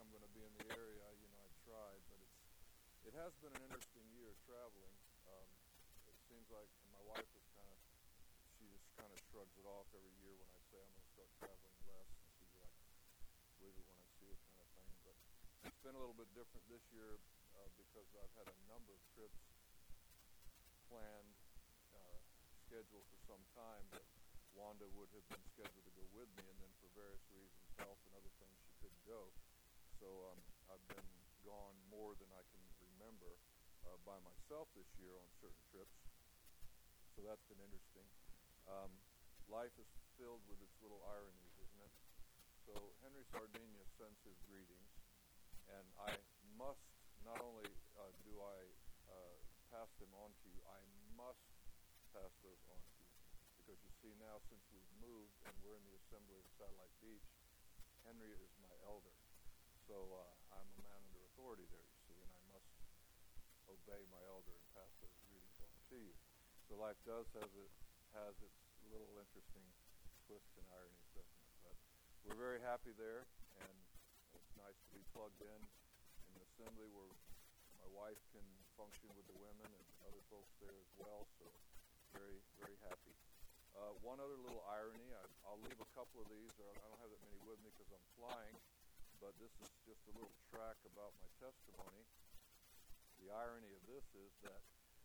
I'm going to be in the area. I tried, but it has been an interesting year traveling. It seems like, and my wife is she just kind of shrugs it off every year when I say I'm going to start traveling less, and she's like, believe it when I see it kind of thing. But it's been a little bit different this year because I've had a number of trips planned, scheduled for some time that Wanda would have been scheduled to go with me, and then for various reasons, health and other things, she couldn't go. So I've been gone more than I can remember by myself this year on certain trips. So that's been interesting. Life is filled with its little ironies, isn't it? So Henry Sardinia sends his greetings, and I must, not only do I pass them on to you, I must pass those on to you. Because you see now, since we've moved and we're in the assembly of Satellite Beach, Henry is my elder. So I'm a man under authority there, you see, and I must obey my elder and pass those greetings on to you. So life does has its little interesting twists and ironies, doesn't it? But we're very happy there, and it's nice to be plugged in an assembly where my wife can function with the women and other folks there as well. So very, very happy. One other little irony, I'll leave a couple of these. I don't have that many with me because I'm flying, but this is just a little track about my testimony. The irony of this is that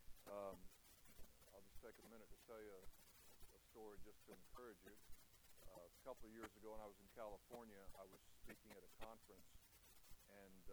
I'll just take a minute to tell you a story just to encourage you. A couple of years ago when I was in California, I was speaking at a conference, and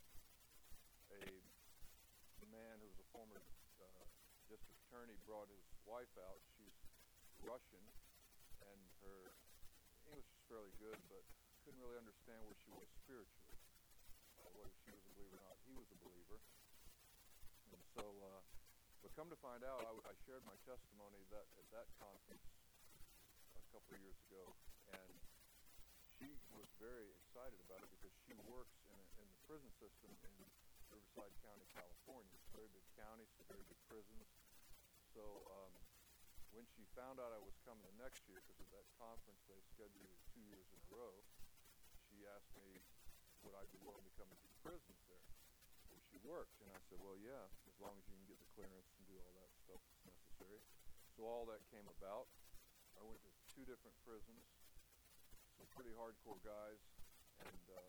a man who was a former district attorney brought his wife out. She's Russian, and her English is fairly good, but couldn't really understand where she was spiritually, whether she was a believer or not. He was a believer. And so, but come to find out, I shared my testimony at that conference a couple of years ago, and she was very excited about it because she works in the prison system in Riverside County, California. It's a very big county, some very big prisons. So when she found out I was coming the next year, because of that conference they scheduled it 2 years in a row, she asked me would I be willing to come into the prisons there. And she works, and I said, well, yeah, as long as you can get the clearance and do all that stuff that's necessary. So all that came about. I went to 2 different prisons, some pretty hardcore guys, and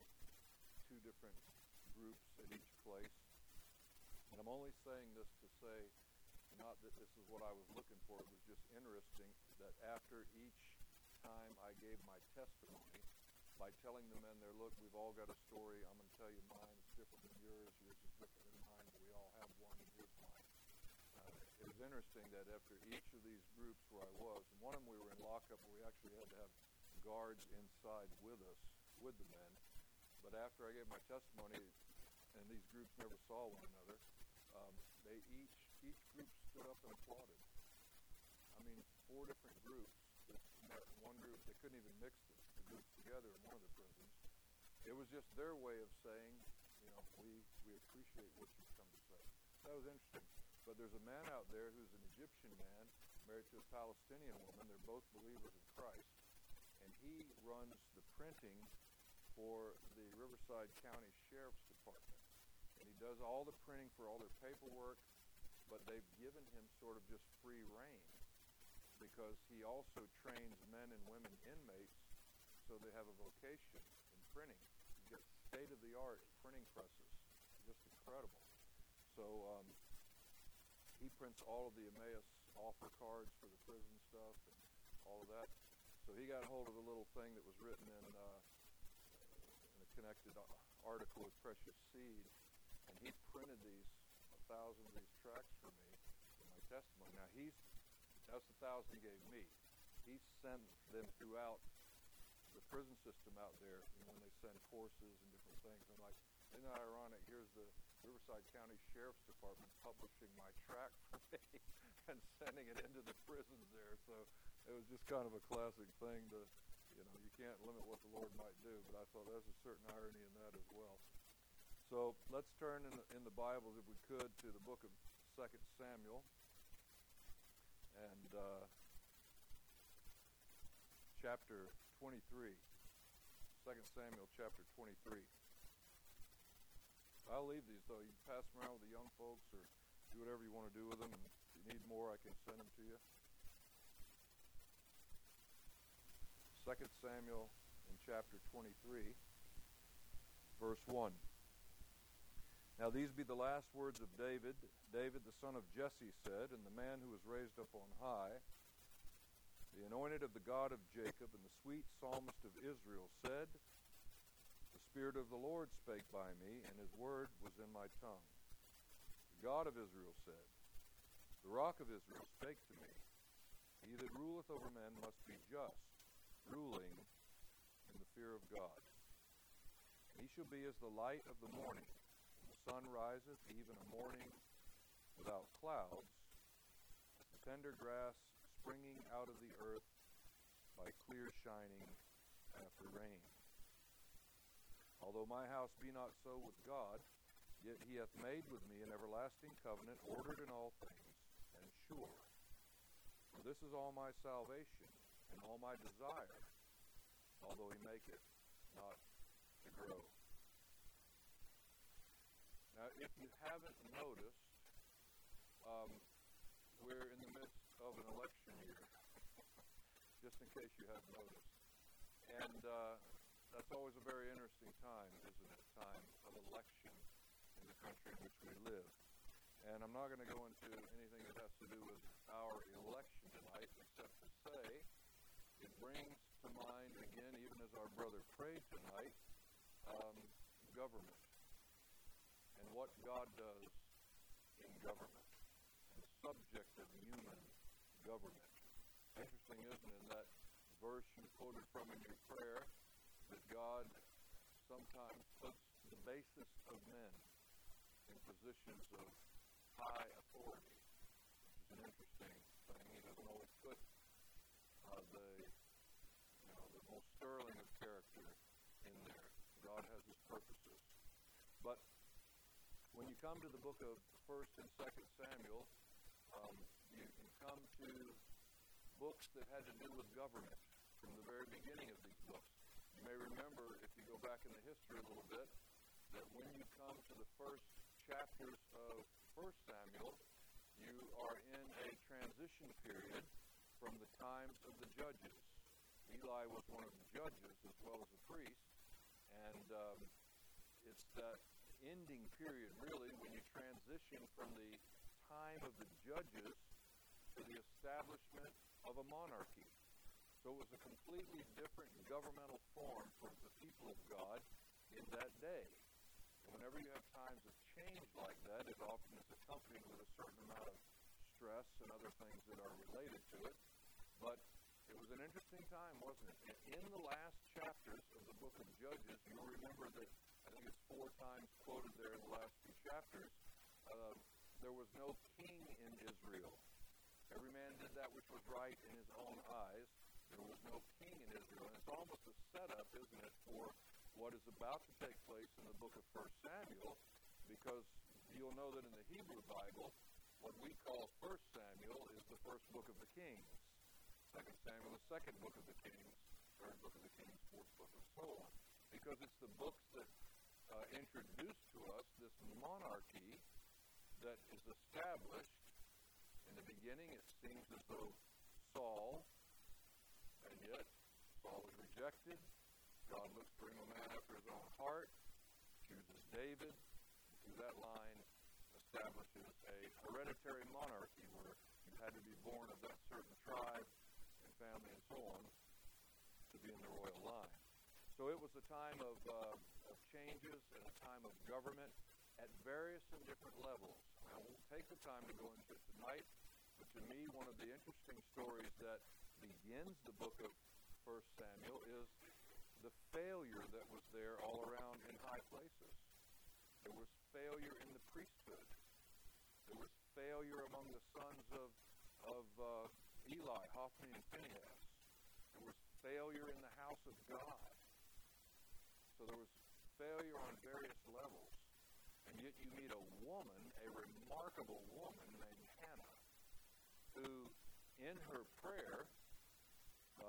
2 different groups at each place. And I'm only saying this to say, not that this is what I was looking for. It was just interesting that after each time I gave my testimony, by telling the men there, look, we've all got a story. I'm going to tell you mine. It's different than yours. Yours is different than mine, but we all have one, and here's mine. It was interesting that after each of these groups where I was, and one of them we were in lockup where we actually had to have guards inside with us, with the men. But after I gave my testimony, and these groups never saw one another, each group stood up and applauded. I mean, 4 different groups that met in one group. They couldn't even mix the groups together in one of the prisons. It was just their way of saying, we appreciate what you've come to say. That was interesting. But there's a man out there who's an Egyptian man married to a Palestinian woman. They're both believers in Christ. And he runs the printing for the Riverside County Sheriff's Department. And he does all the printing for all their paperwork, but they've given him sort of just free rein because he also trains men and women inmates so they have a vocation in printing. You get state-of-the-art printing presses. Just incredible. So he prints all of the Emmaus offer cards for the prison stuff and all of that. So he got hold of a little thing that was written in a connected article with Precious Seed, and he printed 1,000 of these tracts for me for my testimony. Now that's 1,000 he gave me. He sent them throughout the prison system out there, when they send courses and different things. I'm like, isn't that ironic? Here's the Riverside County Sheriff's Department publishing my tract for me and sending it into the prisons there. So it was just kind of a classic thing to, you can't limit what the Lord might do, but I thought there's a certain irony in that as well. So let's turn in the Bibles, if we could, to the book of 2 Samuel. And chapter 23. 2 Samuel chapter 23. I'll leave these, though. You can pass them around with the young folks or do whatever you want to do with them. And if you need more, I can send them to you. 2 Samuel in chapter 23, verse 1. Now these be the last words of David. David, the son of Jesse, said, and the man who was raised up on high, the anointed of the God of Jacob, and the sweet psalmist of Israel, said, the Spirit of the Lord spake by me, and his word was in my tongue. The God of Israel said, the rock of Israel spake to me, he that ruleth over men must be just, ruling in the fear of God. He shall be as the light of the morning. The sun riseth, even a morning without clouds, the tender grass springing out of the earth by clear shining after rain. Although my house be not so with God, yet he hath made with me an everlasting covenant, ordered in all things, and sure. For this is all my salvation, and all my desire, although he make it not to grow. Now, if you haven't noticed, we're in the midst of an election year, just in case you haven't noticed. And that's always a very interesting time, isn't it? Time of election in the country in which we live. And I'm not going to go into anything that has to do with our election tonight, except to say it brings to mind, again, even as our brother prayed tonight, government and what God does in government, and the subject of human government. Interesting, isn't it, in that verse you quoted from in your prayer, that God sometimes puts the basest of men in positions of high authority, which is an interesting thing. He doesn't always put the most sterling of character in there. God has his purposes. But when you come to the book of 1 and 2 Samuel, you can come to books that had to do with government from the very beginning of these books. You may remember, if you go back in the history a little bit, that when you come to the first chapters of 1 Samuel, you are in a transition period from the times of the judges. Eli was one of the judges as well as a priest, and it's that ending period, really, when you transition from the time of the judges to the establishment of a monarchy. So it was a completely different governmental form for the people of God in that day. And whenever you have times of change like that, it often is accompanied with a certain amount of stress and other things that are related to it. But it was an interesting time, wasn't it? And in the last chapters of the book of Judges, you'll remember that I think it's 4 times quoted there in the last few chapters, there was no king in Israel. Every man did that which was right in his own eyes. There was no king in Israel. And it's almost a setup, isn't it, for what is about to take place in the book of 1 Samuel, because you'll know that in the Hebrew Bible, what we call 1 Samuel is the first book of the Kings. 2 Samuel, the second book of the Kings, third book of the Kings, fourth book, and so on. Because it's the books that introduce to us this monarchy that is established. In the beginning, it seems as though Saul, and yet Saul was rejected. God looks for him a man after his own heart, chooses David, and through that line establishes a hereditary monarchy where you had to be born of that certain tribe and family and so on to be in the royal line. So it was a time of changes and a time of government at various and different levels. I won't take the time to go into it tonight, but to me, one of the interesting stories that begins the book of 1 Samuel is the failure that was there all around in high places. There was failure in the priesthood. There was failure among the sons of Eli, Hophni, and Phinehas. There was failure in the house of God. So there was failure on various levels. And yet you meet a woman, a remarkable woman named Hannah, who in her prayer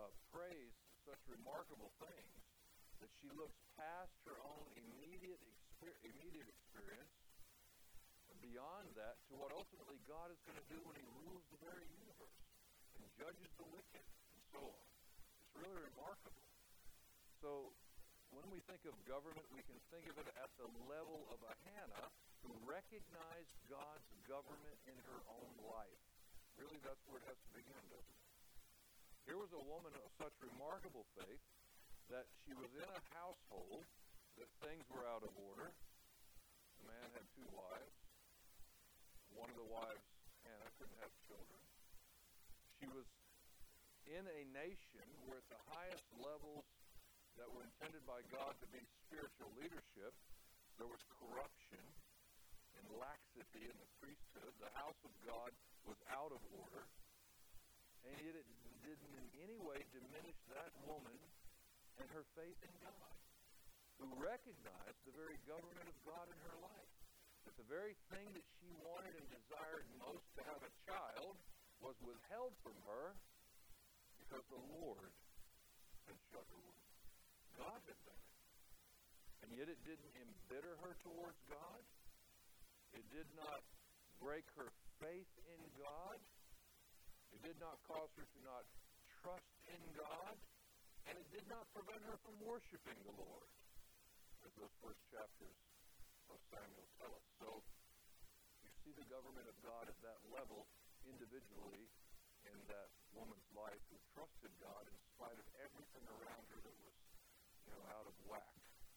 prays such remarkable things that she looks past her own immediate immediate experience, and beyond that, to what ultimately God is going to do when He rules the very universe and judges the wicked, and so on. It's really remarkable. So, when we think of government, we can think of it at the level of a Hannah who recognized God's government in her own life. Really, that's where it has to begin, doesn't it? Here was a woman of such remarkable faith that she was in a household that things were out of order. The man had 2 wives. One of the wives, Hannah, couldn't have children. She was in a nation where at the highest levels that were intended by God to be spiritual leadership, there was corruption and laxity in the priesthood. The house of God was out of order. And yet it didn't in any way diminish that woman and her faith in God, who recognized the very government of God in her life. That the very thing that she wanted and desired most, to have a child, was withheld from her because the Lord had shut her womb. God had done it. And yet it didn't embitter her towards God. It did not break her faith in God. It did not cause her to not trust in God. And it did not prevent her from worshiping the Lord, as those first chapters of Samuel tell us. So, you see the government of God at that level individually in that woman's life who trusted God in spite of everything around her that was, out of whack.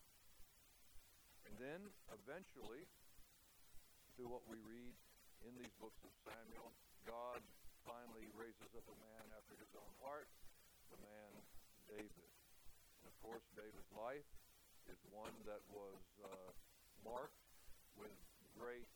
And then, eventually, through what we read in these books of Samuel, God finally raises up a man after His own heart, the man David. And of course, David's life is one that was marked with great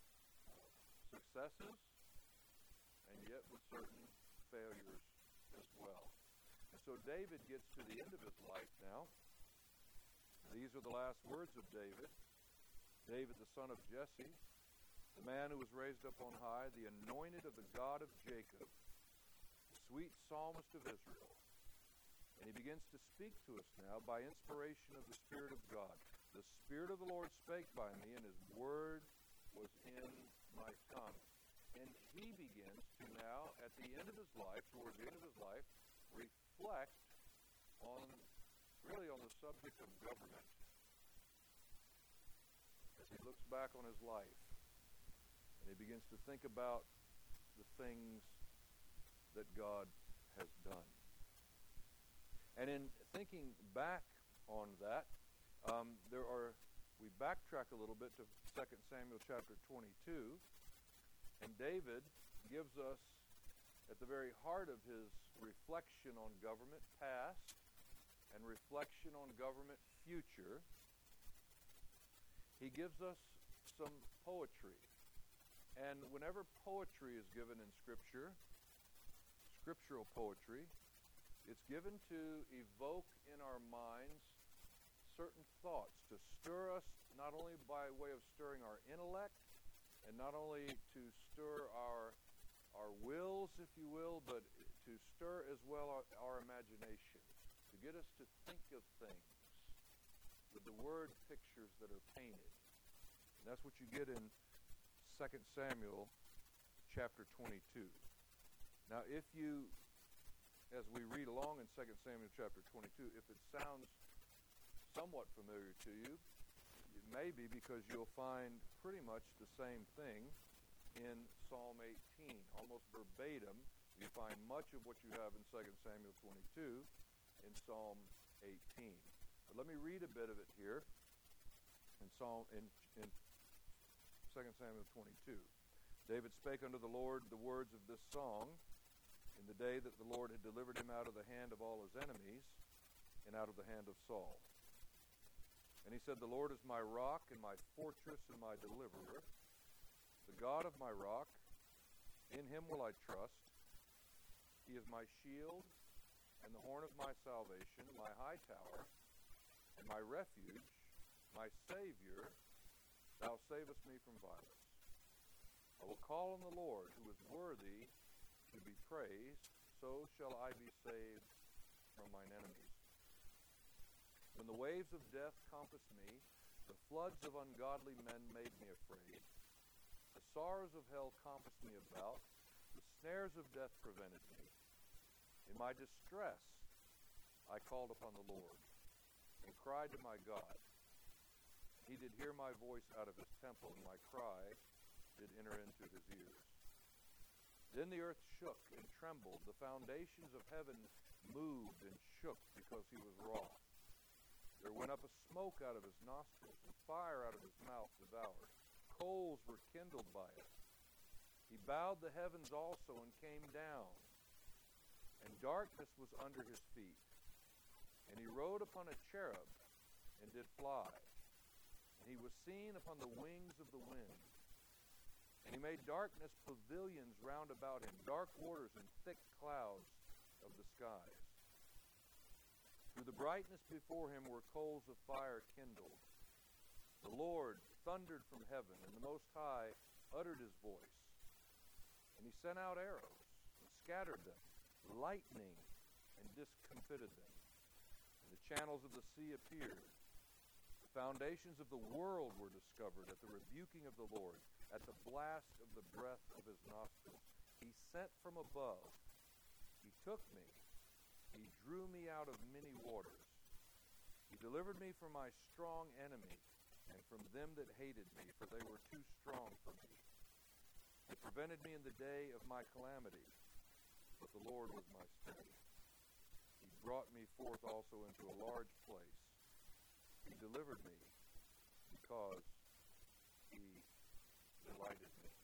successes, and yet with certain failures as well. And so David gets to the end of his life now. These are the last words of David. David, the son of Jesse, the man who was raised up on high, the anointed of the God of Jacob, the sweet psalmist of Israel. And he begins to speak to us now by inspiration of the Spirit of God. The Spirit of the Lord spake by me, and His word was in my tongue. And he begins to now, at the end of his life, towards the end of his life, reflect on the subject of government. As he looks back on his life, and he begins to think about the things that God has done. And in thinking back on that, we backtrack a little bit to 2 Samuel chapter 22, and David gives us, at the very heart of his reflection on government past and reflection on government future, he gives us some poetry. And whenever poetry is given in Scripture, scriptural poetry, it's given to evoke in our minds certain thoughts, to stir us not only by way of stirring our intellect, and not only to stir our wills, if you will, but to stir as well our imagination, to get us to think of things with the word pictures that are painted. And that's what you get in 2 Samuel chapter 22. Now, if you, as we read along in 2 Samuel chapter 22, if it sounds somewhat familiar to you, it may be because you'll find pretty much the same thing in Psalm 18. Almost verbatim, you find much of what you have in 2 Samuel 22 in Psalm 18. But let me read a bit of it here in 2 Samuel 22. David spake unto the Lord the words of this song in the day that the Lord had delivered him out of the hand of all his enemies and out of the hand of Saul. And he said, The Lord is my rock and my fortress and my deliverer, the God of my rock, in him will I trust. He is my shield and the horn of my salvation, my high tower, and my refuge, my Savior. Thou savest me from violence. I will call on the Lord, who is worthy to be praised. So shall I be saved from mine enemies. When the waves of death compass me, The floods of ungodly men made me afraid. The sorrows of hell compassed me about. The snares of death prevented me. In my distress, I called upon the Lord and cried to my God. He did hear my voice out of his temple, and my cry did enter into his ears. Then the earth shook and trembled. The foundations of heaven moved and shook because he was wroth. There went up a smoke out of his nostrils, and fire out of his mouth devoured. Coals were kindled by it. He bowed the heavens also and came down, and darkness was under his feet. And he rode upon a cherub and did fly. And he was seen upon the wings of the wind. And he made darkness pavilions round about him, dark waters and thick clouds of the skies. Through the brightness before him were coals of fire kindled. The Lord thundered from heaven, and the Most High uttered his voice. And he sent out arrows and scattered them, lightning and discomfited them. And the channels of the sea appeared. The foundations of the world were discovered at the rebuking of the Lord, at the blast of the breath of his nostrils. He sent from above. He took me. He drew me out of many waters. He delivered me from my strong enemy and from them that hated me, for they were too strong for me. He prevented me in the day of my calamity, but the Lord was my strength. He brought me forth also into a large place. He delivered me because he delighted in me.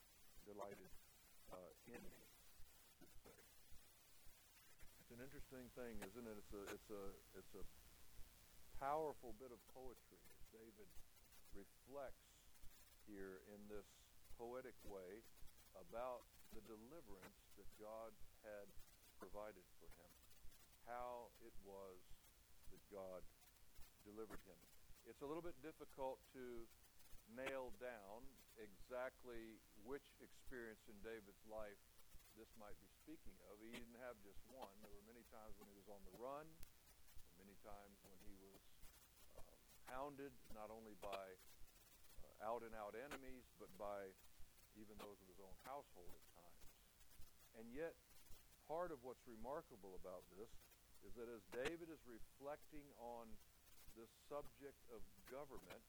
It's an interesting thing, isn't it? It's a powerful bit of poetry as David reflects here in this poetic way about the deliverance that God had provided for him, how it was that God delivered him. It's a little bit difficult to nail down exactly which experience in David's life this might be speaking of. He didn't have just one. There were many times when he was on the run, and many times when he was hounded, not only by out-and-out enemies, but by even those of his own household at times. And yet, part of what's remarkable about this is that as David is reflecting on this subject of government,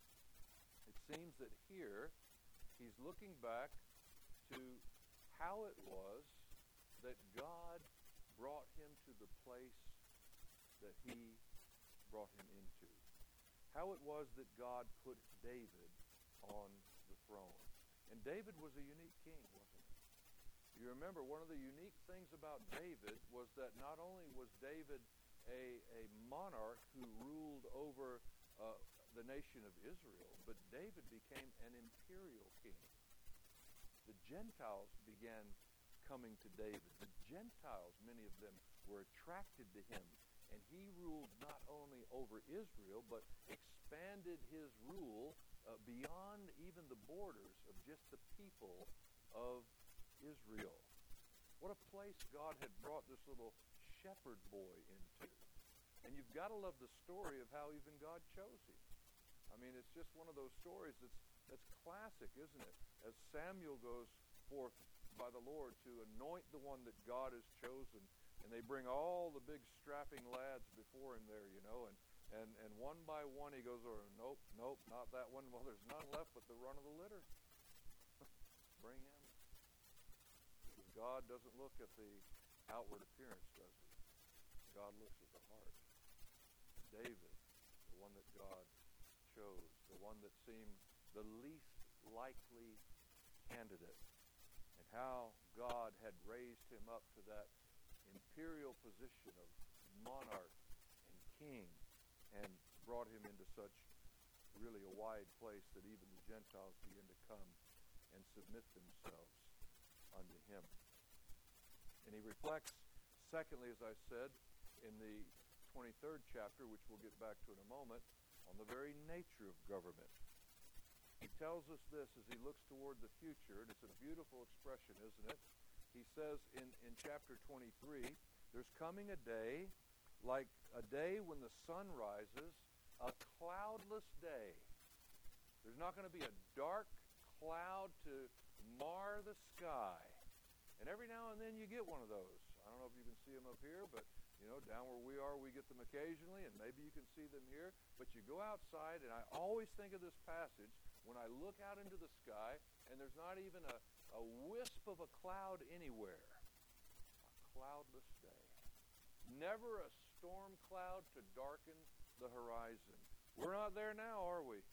it seems that here he's looking back to how it was that God brought him to the place that he brought him into. How it was that God put David on the throne. And David was a unique king, wasn't he? You remember, one of the unique things about David was that not only was David a monarch who ruled over the nation of Israel, but David became an imperial king. The Gentiles began coming to David. The Gentiles, many of them, were attracted to him. And he ruled not only over Israel, but expanded his rule beyond even the borders of just the people of Israel. What a place God had brought this little shepherd boy into. And you've got to love the story of how even God chose him. I mean, it's just one of those stories that's classic, isn't it? As Samuel goes forth by the Lord to anoint the one that God has chosen, and they bring all the big strapping lads before him there, and one by one he goes over, nope, not that one. Well, there's none left but the run of the litter. Bring him. Because God doesn't look at the outward appearance, does he? God looks at the heart. David, the one that God chose, the one that seemed the least likely candidate, and how God had raised him up to that imperial position of monarch and king, and brought him into such really a wide place that even the Gentiles begin to come and submit themselves unto him. And he reflects, secondly, as I said, in the 23rd chapter, which we'll get back to in a moment, on the very nature of government. He tells us this as he looks toward the future, and it's a beautiful expression, isn't it? He says in chapter 23, there's coming a day like a day when the sun rises, a cloudless day. There's not going to be a dark cloud to mar the sky. And every now and then you get one of those. I don't know if you can see them up here, but down where we are, we get them occasionally, and maybe you can see them here. But you go outside, and I always think of this passage when I look out into the sky, and there's not even a wisp of a cloud anywhere. A cloudless day. Never a storm cloud to darken the horizon. We're not there now, are we?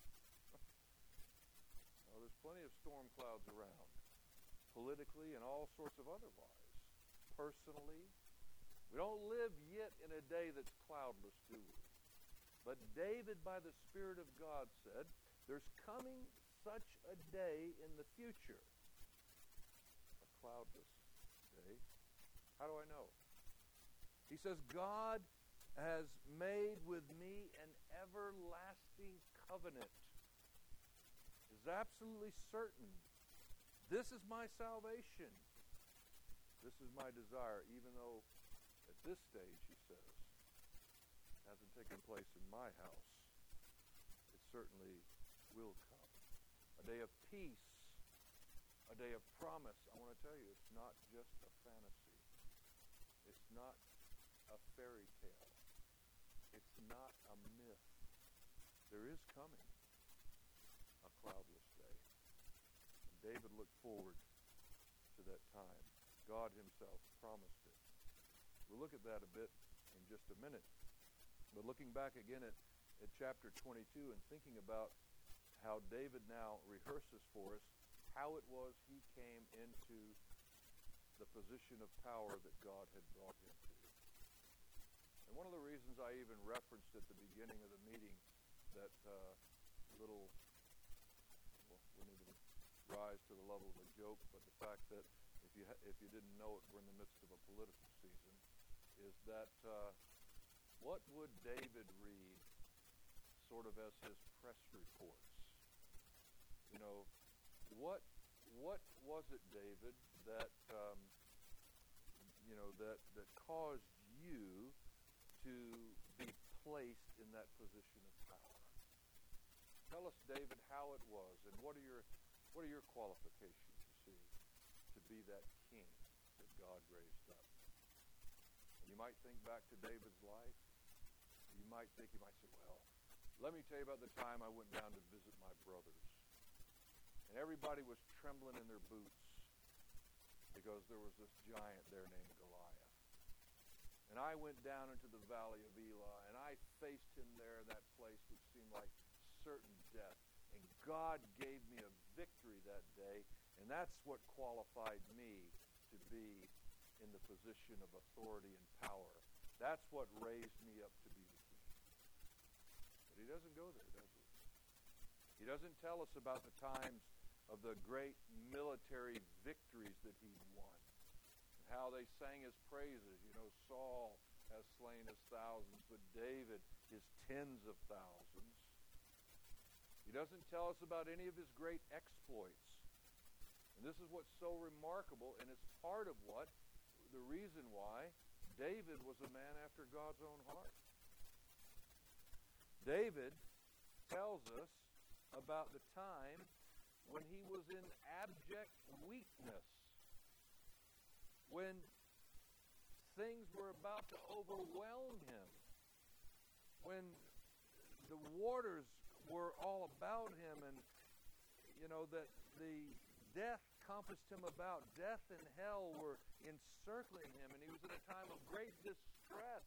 Well, there's plenty of storm clouds around, politically and all sorts of otherwise. Personally, we don't live yet in a day that's cloudless, do we? But David, by the Spirit of God, said, there's coming such a day in the future. A cloudless day. How do I know? He says, God has made with me an everlasting covenant. Is absolutely certain. This is my salvation. This is my desire, even though at this stage, he says, it hasn't taken place in my house. It certainly will come. A day of peace, a day of promise. I want to tell you, it's not just a fantasy. It's not a fairy tale. It's not a myth. There is coming a cloudless day. And David looked forward to that time. God himself promised it. We'll look at that a bit in just a minute. But looking back again at chapter 22 and thinking about how David now rehearses for us how it was he came into the position of power that God had brought him to. And one of the reasons I even referenced at the beginning of the meeting that little, well, wouldn't even rise to the level of a joke, but the fact that if you didn't know it, we're in the midst of a political season, is that what would David read sort of as his press reports? What was it, David, that that caused you to be placed in that position of power? Tell us, David, how it was, and what are your qualifications, you see, to be that king that God raised up? And you might think back to David's life. You might say, well, let me tell you about the time I went down to visit my brothers. And everybody was trembling in their boots because there was this giant there named Goliath. And I went down into the valley of Elah, and I faced him there in that place which seemed like certain death. And God gave me a victory that day, and that's what qualified me to be in the position of authority and power. That's what raised me up to be the king. But he doesn't go there, does he? He doesn't tell us about the times of the great military victories that he won, and how they sang his praises. Saul has slain his thousands, but David his tens of thousands. He doesn't tell us about any of his great exploits. And this is what's so remarkable, and it's part of the reason why David was a man after God's own heart. David tells us about the time when he was in abject weakness, when things were about to overwhelm him, when the waters were all about him, and that the death compassed him about. Death and hell were encircling him, and he was in a time of great distress.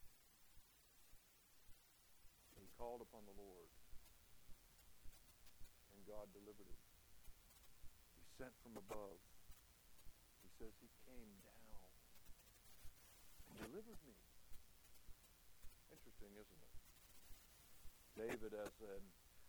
He called upon the Lord, and God delivered him. He sent from above. He says he came down and delivered me. Interesting, isn't it? David, as an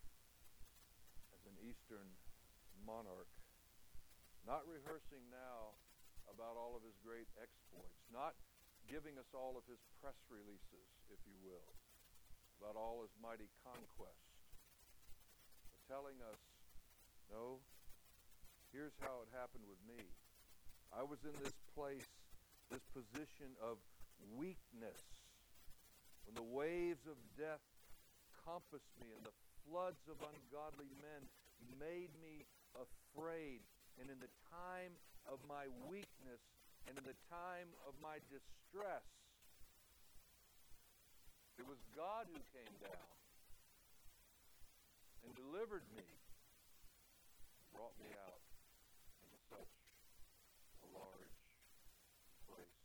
Eastern monarch, not rehearsing now about all of his great exploits, not giving us all of his press releases, if you will, about all his mighty conquests, but telling us, no, here's how it happened with me. I was in this place, this position of weakness, when the waves of death compassed me and the floods of ungodly men made me afraid. And in the time of my weakness and in the time of my distress, it was God who came down and delivered me, brought me out in such a large place.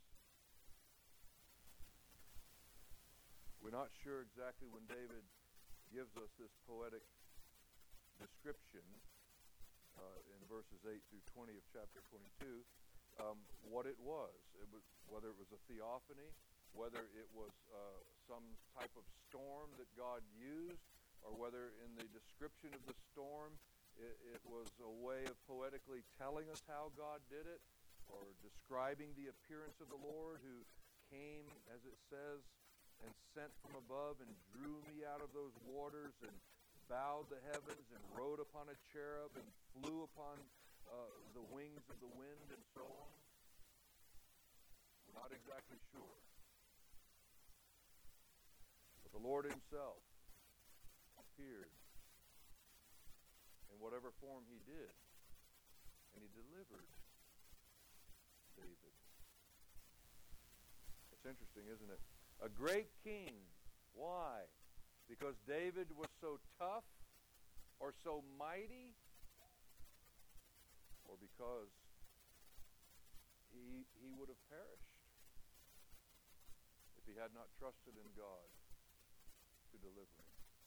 We're not sure exactly when David gives us this poetic description in verses 8 through 20 of chapter 22, what it was. Whether it was a theophany, whether it was some type of storm that God used, or whether in the description of the storm it was a way of poetically telling us how God did it, or describing the appearance of the Lord who came, as it says, and sent from above and drew me out of those waters and bowed the heavens and rode upon a cherub and flew upon the wings of the wind and so on. We're not exactly sure. But the Lord himself appeared in whatever form he did, and he delivered David. It's interesting, isn't it? A great king. Why? Because David was so tough or so mighty, or because he would have perished if he had not trusted in God to deliver him.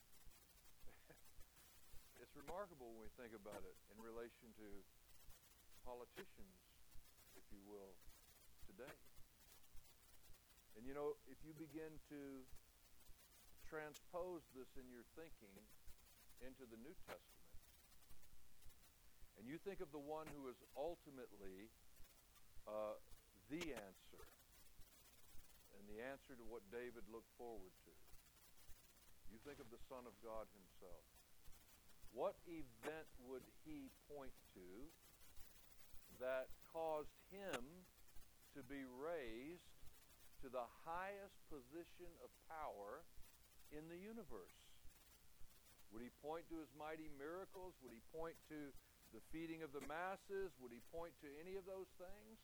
It's remarkable when we think about it in relation to politicians, if you will, today. And you know, if you begin to transpose this in your thinking into the New Testament, and you think of the one who is ultimately the answer, and the answer to what David looked forward to, you think of the Son of God himself. What event would he point to that caused him to be raised to the highest position of power in the universe? Would he point to his mighty miracles? Would he point to the feeding of the masses? Would he point to any of those things?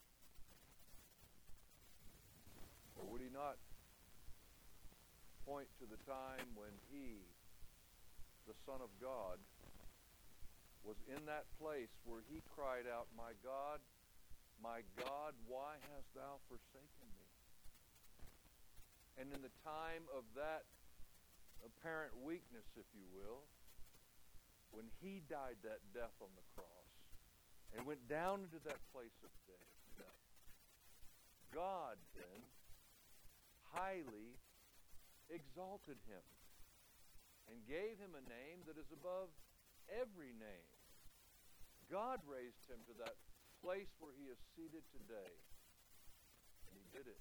Or would he not point to the time when he, the Son of God, was in that place where he cried out, my God, why hast thou forsaken me? And in the time of that apparent weakness, if you will, when he died that death on the cross and went down into that place of death, God then highly exalted him and gave him a name that is above every name. God raised him to that place where he is seated today. And he did it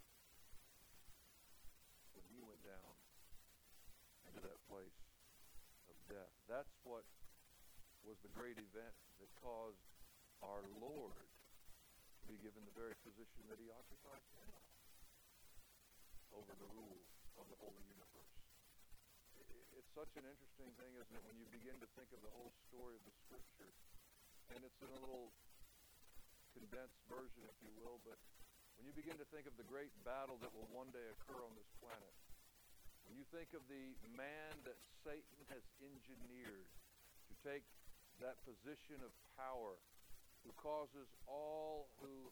when he went down into that place of death. That's what was the great event that caused our Lord to be given the very position that he occupies now over the rule of the whole universe. It's such an interesting thing, isn't it, when you begin to think of the whole story of the Scripture. And it's in a little condensed version, if you will, but when you begin to think of the great battle that will one day occur on this planet, when you think of the man that Satan has engineered to take that position of power, who causes all who,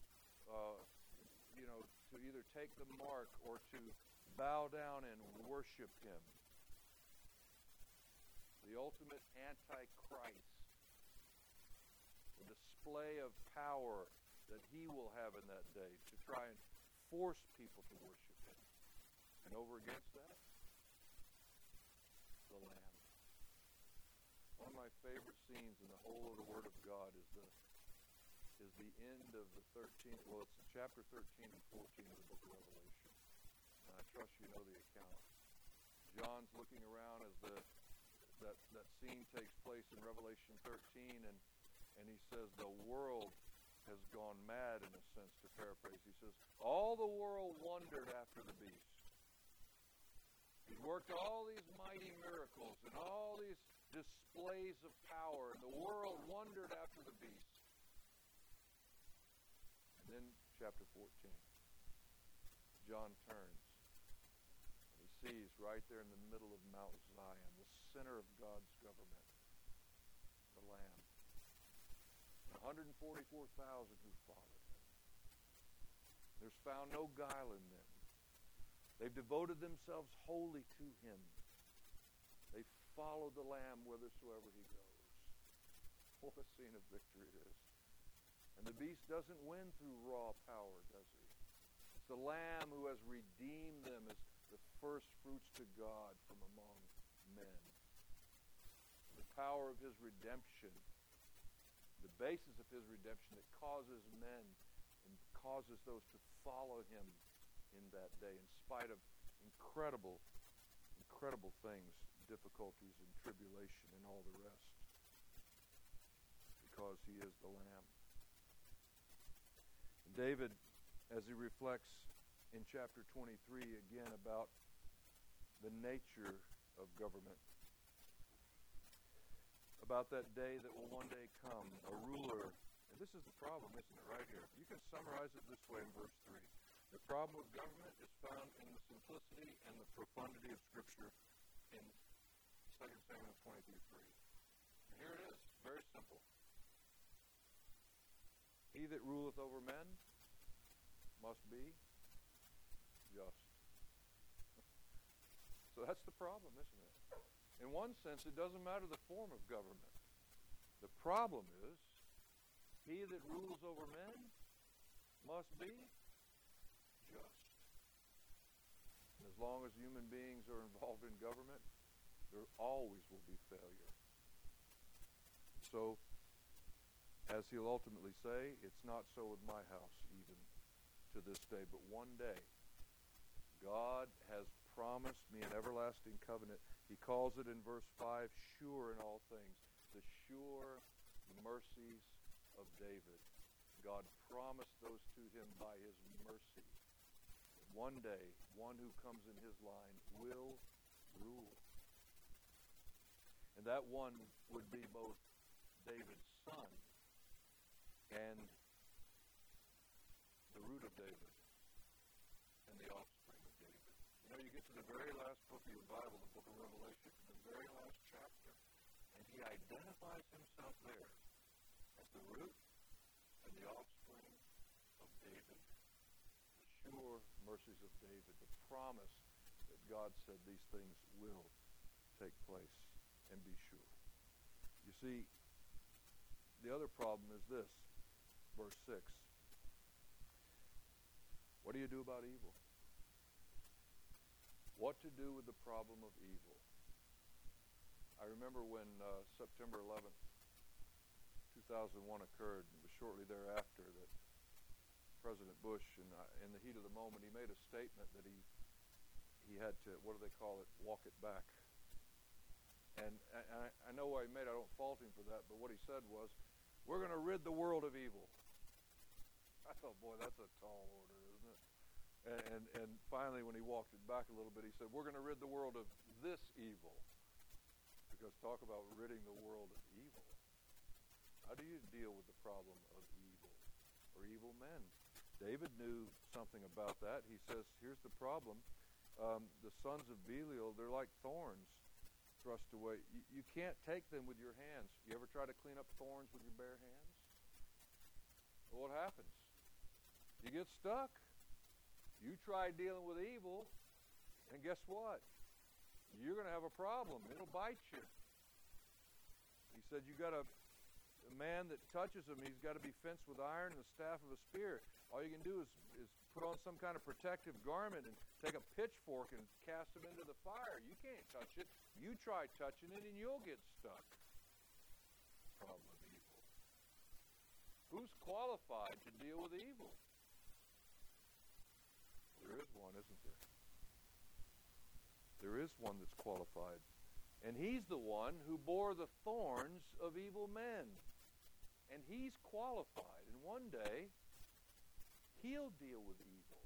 to either take the mark or to bow down and worship him, the ultimate Antichrist, the display of power that he will have in that day to try and force people to worship him. And over against that, the Lamb. One of my favorite scenes in the whole of the Word of God is the end of the 13th, well, it's chapter 13 and 14 of the book of Revelation. And I trust you know the account. John's looking around as that scene takes place in Revelation 13, and he says, the world has gone mad, in a sense, to paraphrase. He says, all the world wondered after the beast. He's worked all these mighty miracles and all these displays of power. And the world wondered after the beast. And then chapter 14. John turns. And he sees right there in the middle of Mount Zion, the center of God's government, the Lamb. 144,000 who followed him. There's found no guile in them. They've devoted themselves wholly to him. They follow the Lamb whithersoever he goes. What a scene of victory it is. And the beast doesn't win through raw power, does he? It's the Lamb who has redeemed them as the first fruits to God from among men. The power of his redemption, the basis of his redemption that causes men and causes those to follow him in that day in spite of incredible things, difficulties and tribulation and all the rest, because he is the Lamb. And David, as he reflects in chapter 23 again about the nature of government, about that day that will one day come, a ruler. And this is the problem, isn't it, right here? You can summarize it this way in verse 3. The problem with government is found in the simplicity and the profundity of Scripture in 2 Samuel 23:3. And here it is, very simple. He that ruleth over men must be just. So that's the problem, isn't it? In one sense, it doesn't matter the form of government. The problem is, he that rules over men must be just. And as long as human beings are involved in government, there always will be failure. So, as he'll ultimately say, it's not so with my house even to this day. But one day, God has promised me an everlasting covenant. He calls it in verse 5, sure in all things. The sure mercies of David. God promised those to him by his mercy. One day, one who comes in his line will rule. And that one would be both David's son and the root of David and the offspring of David. You know, you get to the very last book of your Bible, the book of Revelation, the very last chapter, and he identifies himself there as the root and the offspring of David. The sure mercies of David, the promise that God said these things will take place and be sure. You see, the other problem is this, verse 6. What do you do about evil? What to do with the problem of evil? I remember when September 11th, 2001 occurred. It was shortly thereafter that President Bush, in the heat of the moment, he made a statement that he had to, what do they call it, walk it back. And I know why he made it. I don't fault him for that, but what he said was, we're going to rid the world of evil. I thought, boy, that's a tall order, isn't it? And finally, when he walked it back a little bit, he said, we're going to rid the world of this evil. Because talk about ridding the world of evil. How do you deal with the problem of evil or evil men? David knew something about that. He says, here's the problem. The sons of Belial, they're like thorns thrust away. You can't take them with your hands. You ever try to clean up thorns with your bare hands? Well, what happens? You get stuck. You try dealing with evil, and guess what? You're going to have a problem. It'll bite you. He said you got a man that touches him, he's got to be fenced with iron and the staff of a spear. All you can do is put on some kind of protective garment and take a pitchfork and cast him into the fire. You can't touch it. You try touching it and you'll get stuck. Problem of evil. Who's qualified to deal with evil? There is one, isn't there? There is one that's qualified. And he's the one who bore the thorns of evil men. And he's qualified. And one day, he'll deal with evil.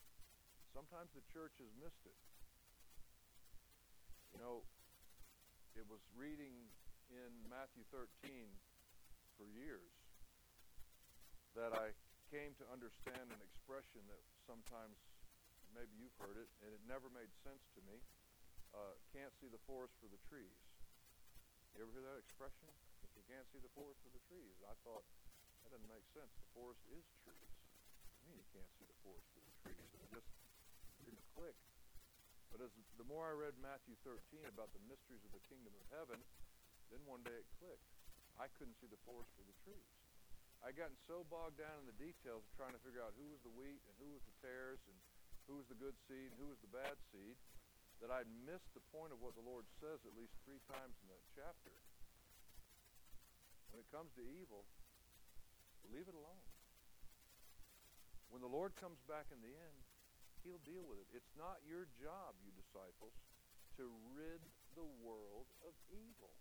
Sometimes the church has missed it. You know, it was reading in Matthew 13 for years that I came to understand an expression that sometimes, maybe you've heard it, and it never made sense to me. Can't see the forest for the trees. You ever hear that expression? You can't see the forest for the trees. I thought, that doesn't make sense. The forest is trees. What do you mean you can't see the forest for the trees? And it just didn't click. But the more I read Matthew 13 about the mysteries of the kingdom of heaven, then one day it clicked. I couldn't see the forest for the trees. I'd gotten so bogged down in the details of trying to figure out who was the wheat and who was the tares and who was the good seed and who was the bad seed that I'd missed the point of what the Lord says at least 3 times in that chapter. When it comes to evil, leave it alone. When the Lord comes back in the end, He'll deal with it. It's not your job, you disciples, to rid the world of evil.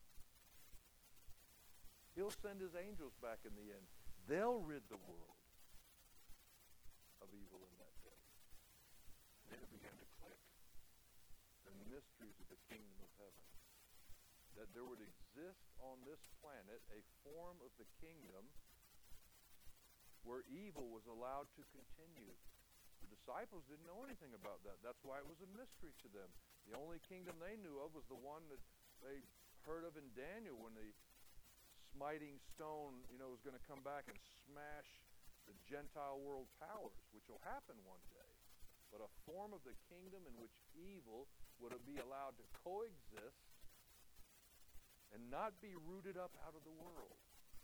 He'll send His angels back in the end. They'll rid the world of evil in that day. Then it began to click. The mysteries of the kingdom of heaven. That there would exist on this planet a form of the kingdom where evil was allowed to continue. The disciples didn't know anything about that. That's why it was a mystery to them. The only kingdom they knew of was the one that they heard of in Daniel when the smiting stone, was going to come back and smash the Gentile world powers, which will happen one day. But a form of the kingdom in which evil would be allowed to coexist and not be rooted up out of the world.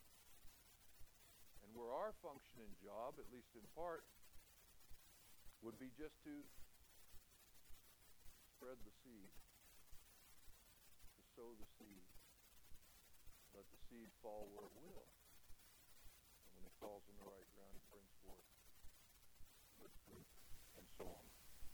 And where our function and job, at least in part, would be just to spread the seed, to sow the seed, let the seed fall where it will. And when it falls in the right ground, it brings forth good fruit, and so on.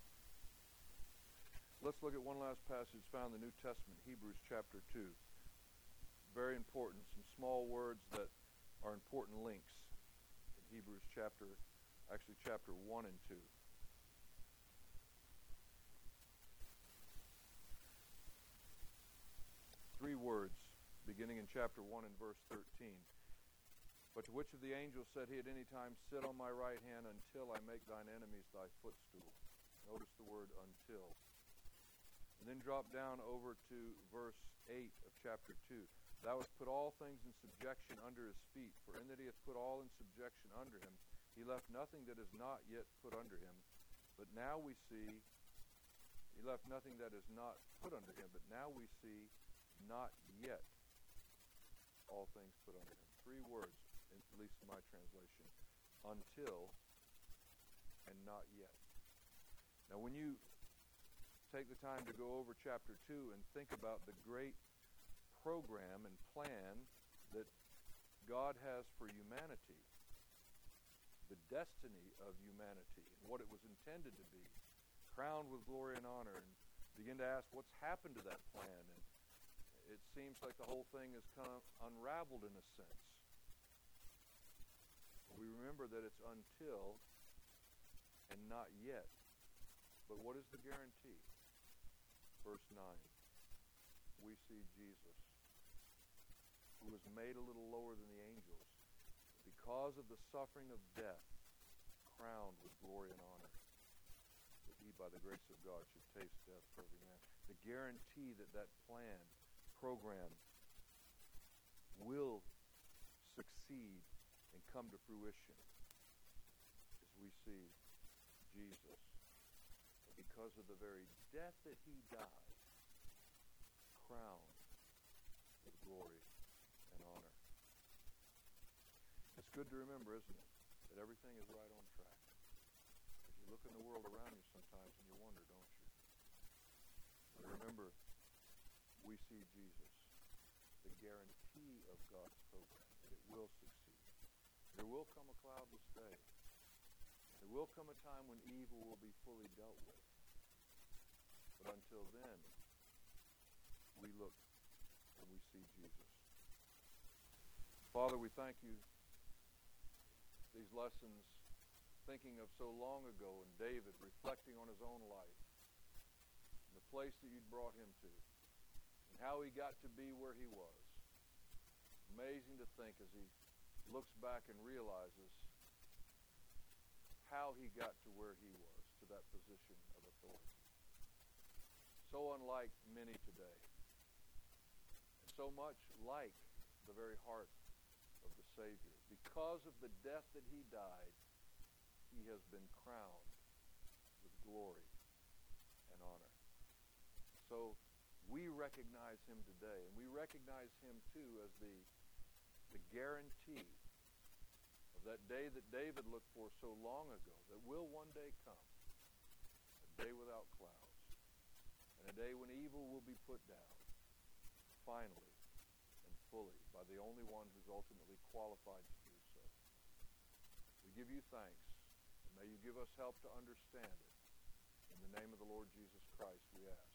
Let's look at one last passage found in the New Testament, Hebrews chapter 2. Very important, some small words that are important links in Hebrews chapter 1 and 2. 3 words, beginning in chapter 1 and verse 13. But to which of the angels said he at any time, sit on my right hand until I make thine enemies thy footstool? Notice the word until. And then drop down over to verse 8 of chapter 2. Thou hast put all things in subjection under his feet, for in that he hath put all in subjection under him, he left nothing that is not yet put under him. But now we see, he left nothing that is not put under him, but now we see not yet all things put under him. 3 words, at least in my translation. Until and not yet. Now when you take the time to go over chapter 2 and think about the great program and plan that God has for humanity, the destiny of humanity, and what it was intended to be, crowned with glory and honor, and begin to ask what's happened to that plan. And it seems like the whole thing has kind of unraveled in a sense. We remember that it's until and not yet. But what is the guarantee? Verse 9. We see Jesus, who was made a little lower than the angels, because of the suffering of death, crowned with glory and honor, that he, by the grace of God, should taste death for every man. The guarantee that that plan, program, will succeed and come to fruition as we see Jesus, because of the very death that he died, crowned with glory and honor. It's good to remember, isn't it, that everything is right on track. As you look in the world around you sometimes and you wonder, don't you? But remember, we see Jesus, the guarantee of God's program, that it will succeed. There will come a cloudless day. There will come a time when evil will be fully dealt with. But until then, we look and we see Jesus. Father, we thank you these lessons, thinking of so long ago, and David reflecting on his own life, and the place that you'd brought him to, and how he got to be where he was. Amazing to think as he looks back and realizes how he got to where he was, to that position of authority. So unlike many today. And so much like the very heart of the Savior. Because of the death that he died, he has been crowned with glory and honor. So we recognize him today, and we recognize him too as the guarantee of that day that David looked for so long ago, that will one day come, a day without clouds, and a day when evil will be put down, finally and fully, by the only one who's ultimately qualified to do so. We give you thanks, and may you give us help to understand it. In the name of the Lord Jesus Christ, we ask.